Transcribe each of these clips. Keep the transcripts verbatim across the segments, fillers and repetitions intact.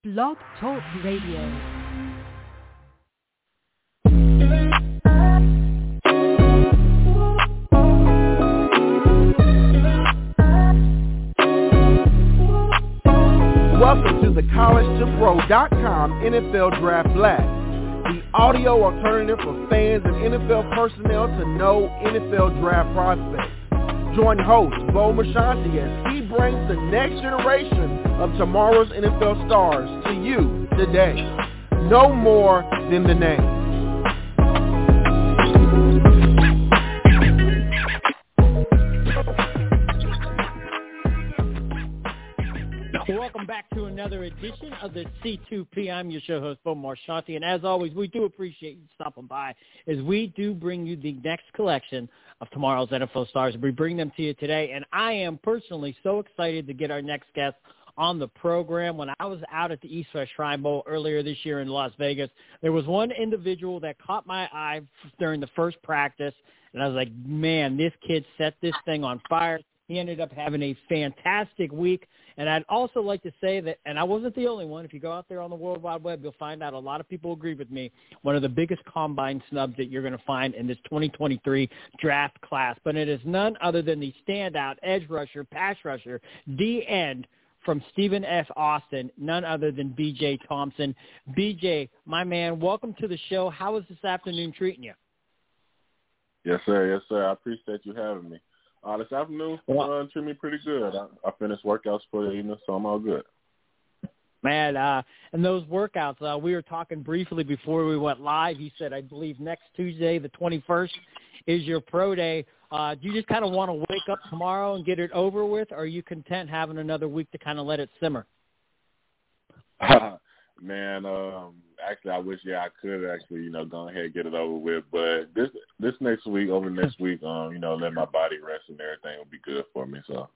Blog Talk Radio. Welcome to the college to pro dot com N F L Draft Blast, the audio alternative for fans and N F L personnel to know N F L draft prospects. Join host Bo Marchionte as he brings the next generation of tomorrow's N F L stars to you today. No more than the name. Welcome back to another edition of the C two P. I'm your show host, Bo Marchionte, and as always, we do appreciate you stopping by as we do bring you the next collection of tomorrow's N F L stars. We bring them to you today, and I am personally so excited to get our next guest on the program. When I was out at the East West Shrine Bowl earlier this year in Las Vegas, there was one individual that caught my eye during the first practice, and I was like, man, this kid set this thing on fire. He ended up having a fantastic week. And I'd also like to say that, and I wasn't the only one, if you go out there on the World Wide Web, you'll find out a lot of people agree with me, one of the biggest combine snubs that you're going to find in this twenty twenty-three draft class. But it is none other than the standout edge rusher, pass rusher, D-end from Stephen F. Austin, none other than B J Thompson. B J, my man, welcome to the show. How is this afternoon treating you? Yes, sir. Yes, sir. I appreciate you having me. Uh, this afternoon, well, uh, treated me pretty good. I, I finished workouts for the evening, so I'm all good. Man, uh, and those workouts, uh, we were talking briefly before we went live. You said, I believe, next Tuesday, the twenty-first, is your pro day. Uh, do you just kind of want to wake up tomorrow and get it over with, or are you content having another week to kind of let it simmer? Man, um, actually, I wish, yeah, I could actually, you know, go ahead and get it over with. But this this next week, over next week, um, you know, let my body rest and everything will be good for me. So.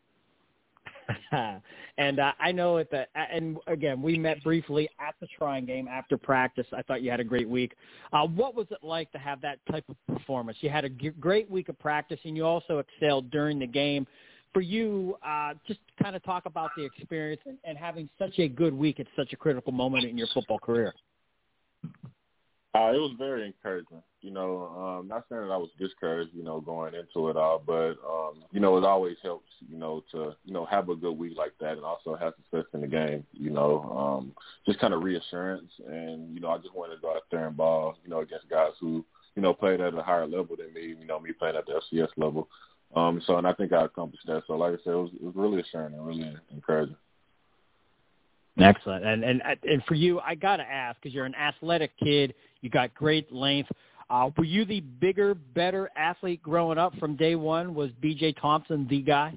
and uh, I know at the and again, we met briefly at the Shrine game after practice. I thought you had a great week. Uh, what was it like to have that type of performance? You had a g- great week of practice, and you also excelled during the game. For you, uh, just kind of talk about the experience and, and having such a good week at such a critical moment in your football career. Uh, it was very encouraging. You know, um, not saying that I was discouraged, you know, going into it all, but, um, you know, it always helps, you know, to, you know, have a good week like that and also have success in the game, you know, um, just kind of reassurance. And, you know, I just wanted to go out there and ball, you know, against guys who, you know, played at a higher level than me, you know, me playing at the F C S level. Um, so, and I think I accomplished that. So, like I said, it was, it was really assuring and really encouraging. Excellent. And and and for you, I got to ask, because you're an athletic kid, you got great length. Uh, were you the bigger, better athlete growing up from day one? Was B J Thompson the guy?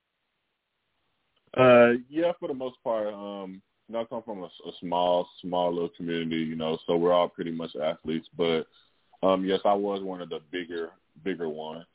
Uh, yeah, for the most part. Um, you know, I come from a, a small, small little community, you know, so we're all pretty much athletes. But, um, yes, I was one of the bigger, bigger ones.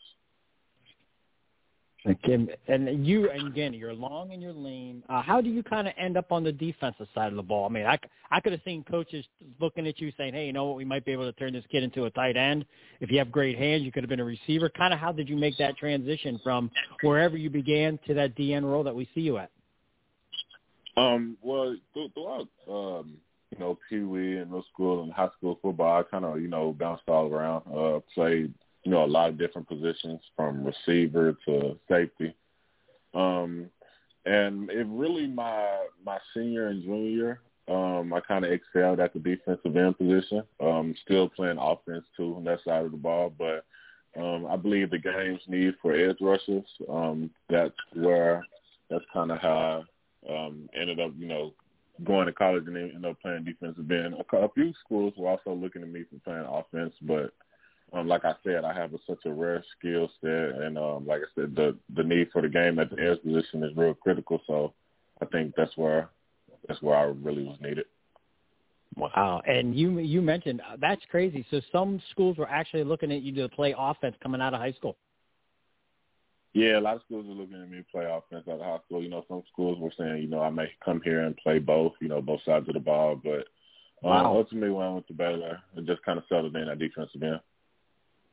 And, and you, and again, you're long and you're lean. Uh, how do you kind of end up on the defensive side of the ball? I mean, I, I could have seen coaches looking at you saying, hey, you know what, we might be able to turn this kid into a tight end. If you have great hands, you could have been a receiver. Kind of how did you make that transition from wherever you began to that D N role that we see you at? Um, well, throughout, um, you know, Pee Wee and middle school and high school football, I kind of, you know, bounced all around, uh, played, you know, a lot of different positions from receiver to safety. Um, and it really my my senior and junior year, um, I kind of excelled at the defensive end position. Um, still playing offense too on that side of the ball, but um, I believe the game's need for edge rushers. Um, that's where that's kind of how I um, ended up, you know, going to college and ended up playing defensive end. A, a few schools were also looking at me for playing offense, but Um, like I said, I have a, such a rare skill set, and um, like I said, the the need for the game at the edge position is real critical. So I think that's where that's where I really was needed. Wow, and you you mentioned uh, that's crazy. So some schools were actually looking at you to play offense coming out of high school. Yeah, a lot of schools are looking at me to play offense out of high school. You know, some schools were saying, you know, I may come here and play both, you know, both sides of the ball. But um, wow. ultimately, when I went to Baylor, I just kind of settled in at defensive end.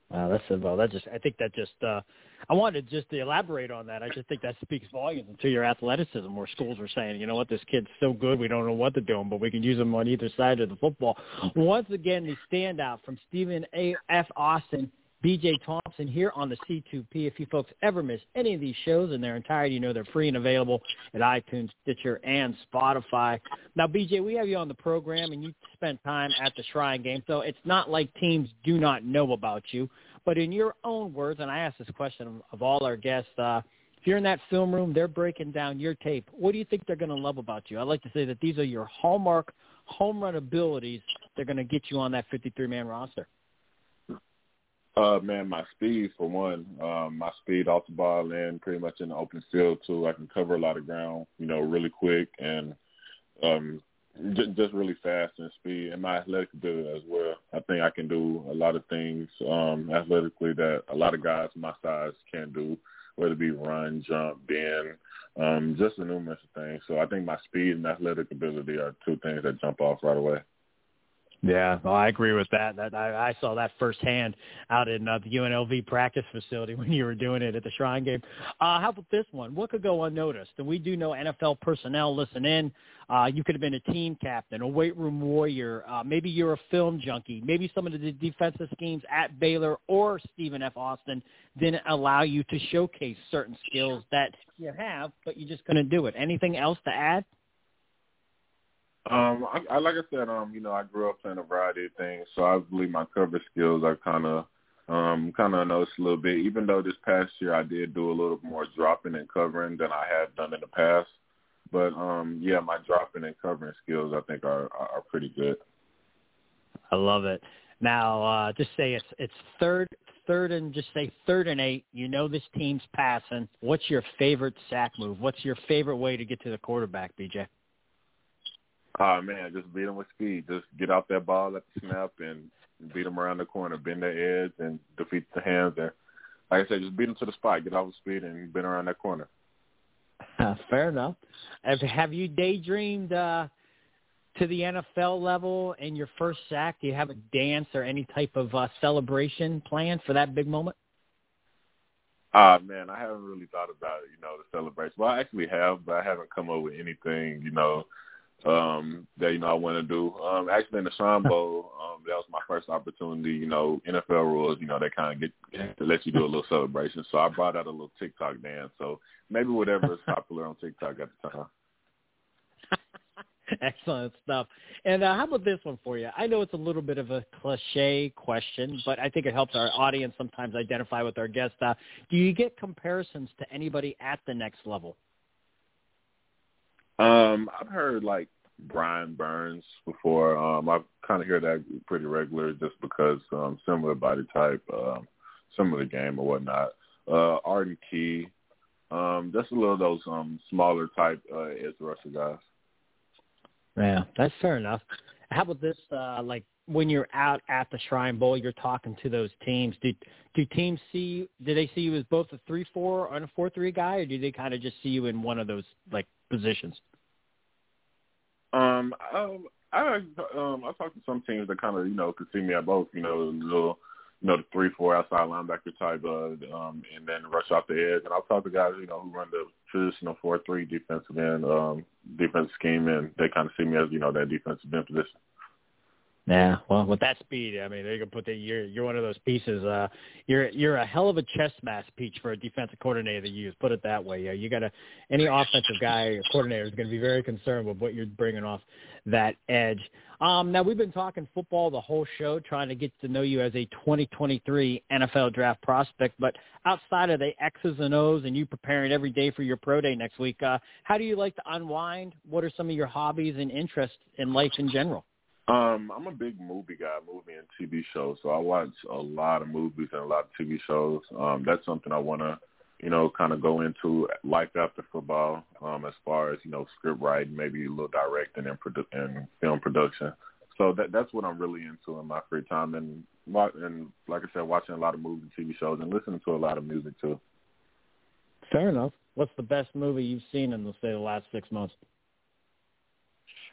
Wow, that's a, well. That just I think that just uh, I wanted just to elaborate on that. I just think that speaks volumes to your athleticism, where schools are saying, you know what, this kid's so good, we don't know what to do him, but we can use him on either side of the football. Once again, the standout from Stephen A. F. Austin, B J Thompson here on the C two P. If you folks ever miss any of these shows in their entirety, you know they're free and available at iTunes, Stitcher, and Spotify. Now, B J, we have you on the program, and you spent time at the Shrine game, so it's not like teams do not know about you. But in your own words, and I ask this question of all our guests, uh, if you're in that film room, they're breaking down your tape. What do you think they're going to love about you? I like to say that these are your hallmark home run abilities. They're going to get you on that fifty-three man roster. Uh, man, my speed, for one. Um, my speed off the ball and pretty much in the open field, too. I can cover a lot of ground, you know, really quick and um, j- just really fast and speed. And my athletic ability as well. I think I can do a lot of things um, athletically that a lot of guys my size can't do, whether it be run, jump, bend, um, just a numerous of things. So I think my speed and athletic ability are two things that jump off right away. Yeah, well, I agree with that. That I, I saw that firsthand out in uh, the U N L V practice facility when you were doing it at the Shrine game. Uh, how about this one? What could go unnoticed? And we do know N F L personnel listen in. Uh, you could have been a team captain, a weight room warrior. Uh, maybe you're a film junkie. Maybe some of the defensive schemes at Baylor or Stephen F. Austin didn't allow you to showcase certain skills that you have, but you just couldn't do it. Anything else to add? Um, I, I like I said, um, you know, I grew up playing a variety of things, so I believe my cover skills are kind of, um, kind of noticed a little bit. Even though this past year I did do a little more dropping and covering than I had done in the past, but um, yeah, my dropping and covering skills I think are are, are pretty good. I love it. Now, uh, just say it's it's third, third and just say third and eight. You know this team's passing. What's your favorite sack move? What's your favorite way to get to the quarterback, B J? Oh, man, just beat them with speed. Just get out that ball at the snap and beat them around the corner, bend their edge, and defeat the hands. And like I said, just beat them to the spot, get off the speed, and bend around that corner. Uh, fair enough. Have, have you daydreamed uh, to the N F L level in your first sack? Do you have a dance or any type of uh, celebration planned for that big moment? Ah, uh, man, I haven't really thought about it, you know, the celebration. Well, I actually have, but I haven't come up with anything, you know, um, that, you know, I want to do. Um, actually, in the Shrine Bowl, um, that was my first opportunity. You know, N F L rules, you know, they kind of get to let you do a little celebration. So I brought out a little TikTok dance. So maybe whatever is popular on TikTok at the time. Excellent stuff. And uh, how about this one for you? I know it's a little bit of a cliche question, but I think it helps our audience sometimes identify with our guests. Uh, do you get comparisons to anybody at the next level? Um, I've heard like Brian Burns before. Um, I kind of hear that pretty regular just because um, similar body type, um, similar game or whatnot. Uh, Arden Key, um, just a little of those um, smaller type uh, edge rusher guys. Yeah, that's fair enough. How about this? Uh, like when you're out at the Shrine Bowl, you're talking to those teams. Do do teams see? Do they see you as both a three four and a four three guy, or do they kind of just see you in one of those like positions? Um, I, I um I talked to some teams that kind of you know could see me at both. You know, little you know the three four outside linebacker type, uh, um, and then rush off the edge. And I'll talk to guys you know who run the traditional four three defensive end, um, defensive scheme, and they kind of see me as you know that defensive end position. Yeah, well, with that speed, I mean, they can put that you're you're one of those pieces. Uh, you're you're a hell of a chess match, Peach, for a defensive coordinator to use. Put it that way. Yeah, you got to any offensive guy or coordinator is going to be very concerned with what you're bringing off that edge. Um, now we've been talking football the whole show, trying to get to know you as a twenty twenty-three N F L draft prospect. But outside of the X's and O's and you preparing every day for your pro day next week, uh, how do you like to unwind? What are some of your hobbies and interests in life in general? Um, I'm a big movie guy, movie and T V shows. So I watch a lot of movies and a lot of T V shows. Um, that's something I want to, you know, kind of go into life after football. Um, as far as you know, script writing, maybe a little directing and, produ- and film production. So that that's what I'm really into in my free time, and and like I said, watching a lot of movies, T V shows, and listening to a lot of music too. Fair enough. What's the best movie you've seen in, let's say, the last six months?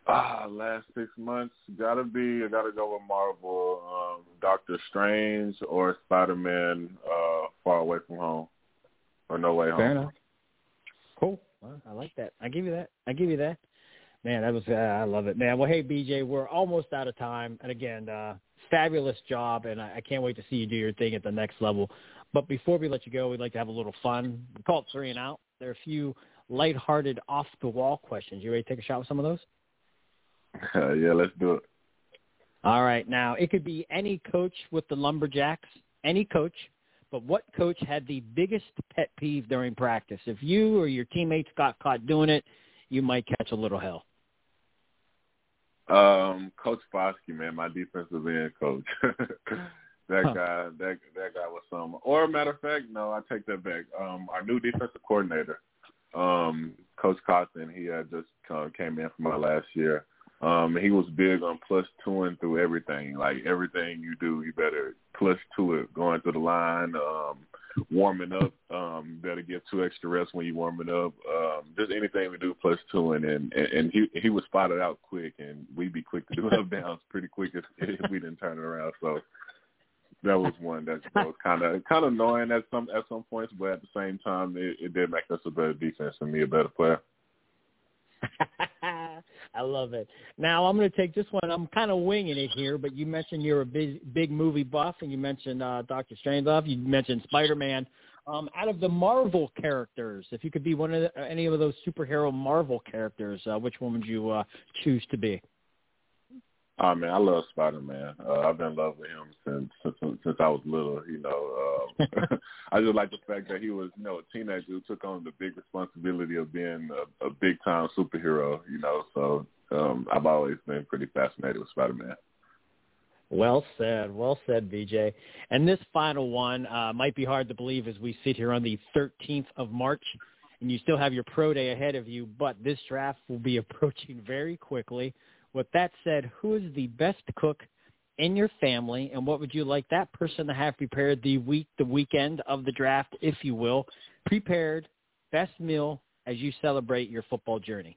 Ah, last six months, gotta be, I gotta go with Marvel, um, Doctor Strange or Spider-Man, uh, Far Away from Home, or No Way Home. Fair enough. Cool. Well, I like that. I give you that. I give you that. Man, that was, uh, I love it, man. Well, hey, B J, we're almost out of time. And again, uh, fabulous job, and I, I can't wait to see you do your thing at the next level. But before we let you go, we'd like to have a little fun. We call it three and out. There are a few lighthearted, off-the-wall questions. You ready to take a shot with some of those? Uh, yeah, let's do it. All right. Now, it could be any coach with the Lumberjacks, any coach, but what coach had the biggest pet peeve during practice? If you or your teammates got caught doing it, you might catch a little hell. Um, Coach Foskey, man, my defensive end coach. that huh. guy, that that guy was some. Or, matter of fact, no, I take that back. Um, our new defensive coordinator, um, Coach Cotton, he had just uh, came in from my last year. Um, he was big on plus two-ing through everything. Like, everything you do, you better plus two it. Going through the line, um, warming up, um, better get two extra reps when you're warming up. Um, just anything we do plus two-ing. And, and, and he he was spotted out quick, and we'd be quick to do up downs pretty quick if, if we didn't turn it around. So that was one that, that was kind of kind of annoying at some at some points, but at the same time, it, it did make us a better defense and me a better player. I love it. Now, I'm going to take this one. I'm kind of winging it here, but you mentioned you're a big, big movie buff, and you mentioned uh, Doctor Strangelove. You mentioned Spider-Man. Um, out of the Marvel characters, if you could be one of the, any of those superhero Marvel characters, uh, which one would you uh, choose to be? Oh, man, I love Spider-Man. Uh, I've been in love with him since since, since I was little, you know. Um, I just like the fact that he was, you know, a teenager who took on the big responsibility of being a, a big-time superhero, you know. So um, I've always been pretty fascinated with Spider-Man. Well said. Well said, B J. And this final one uh, might be hard to believe as we sit here on the thirteenth of March, and you still have your pro day ahead of you, but this draft will be approaching very quickly. With that said, who is the best cook in your family, and what would you like that person to have prepared the week, the weekend of the draft, if you will, prepared best meal as you celebrate your football journey?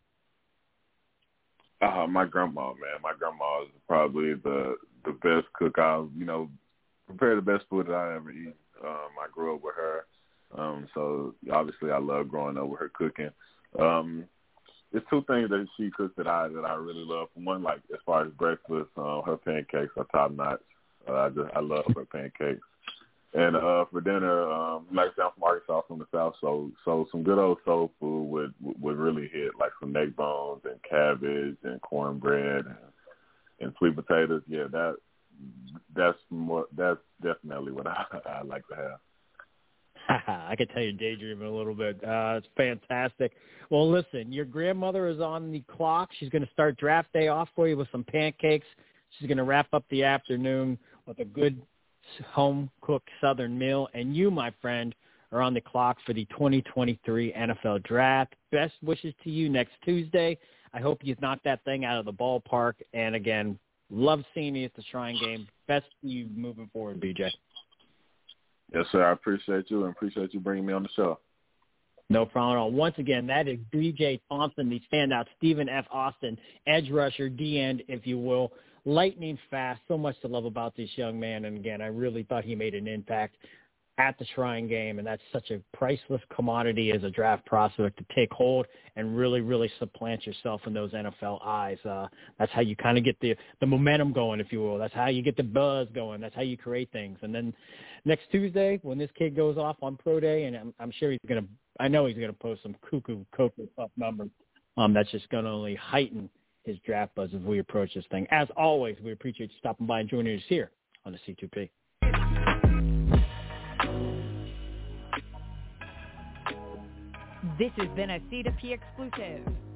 Uh, my grandma, man. My grandma is probably the the best cook. I'll, you know, prepare the best food that I ever eat. Um, I grew up with her, um, so obviously I love growing up with her cooking. Um, There's two things that she cooks that I that I really love. One, like as far as breakfast, uh, her pancakes are top notch. Uh, I just I love her pancakes. And uh, for dinner, um, like I'm from Arkansas, from the South, so so some good old soul food would would really hit, like some neck bones and cabbage and cornbread and, and sweet potatoes. Yeah, that that's more that's definitely what I, I like to have. I can tell you're daydreaming a little bit. Uh, it's fantastic. Well, listen, your grandmother is on the clock. She's going to start draft day off for you with some pancakes. She's going to wrap up the afternoon with a good home-cooked Southern meal. And you, my friend, are on the clock for the twenty twenty-three N F L Draft. Best wishes to you next Tuesday. I hope you knock that thing out of the ballpark. And, again, love seeing you at the Shrine Game. Best to you moving forward, B J. Yes, sir. I appreciate you and appreciate you bringing me on the show. No problem at all. Once again, that is B J Thompson, the standout Stephen F. Austin, edge rusher, D-end, if you will. Lightning fast. So much to love about this young man. And, again, I really thought he made an impact at the Shrine Game, and that's such a priceless commodity as a draft prospect to take hold and really, really supplant yourself in those N F L eyes. Uh, that's how you kind of get the, the momentum going, if you will. That's how you get the buzz going. That's how you create things. And then next Tuesday, when this kid goes off on pro day, and I'm, I'm sure he's going to – I know he's going to post some cuckoo, cocoa puff numbers. Um, that's just going to only heighten his draft buzz as we approach this thing. As always, we appreciate you stopping by and joining us here on the C two P. This has been a C two P exclusive.